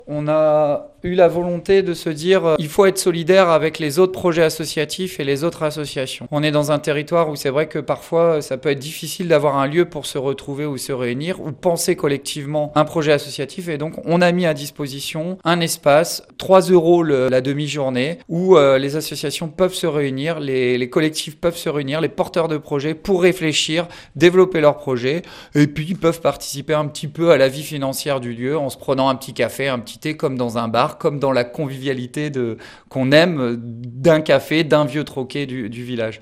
On a eu la volonté de se dire il faut être solidaire avec les autres projets associatifs et les autres associations. On est dans un territoire où c'est vrai que parfois ça peut être difficile d'avoir un lieu pour se retrouver ou se réunir ou penser collectivement un projet associatif, et donc on a mis à disposition un espace, 3 euros la demi-journée, où les associations peuvent se réunir, les collectifs peuvent se réunir, les porteurs de projets pour réfléchir, développer leurs projets, et puis ils peuvent participer un petit peu à la vie financière du lieu en se prenant un petit café, un petit thé, comme dans un bar, comme dans la convivialité qu'on aime d'un café, d'un vieux troquet du village.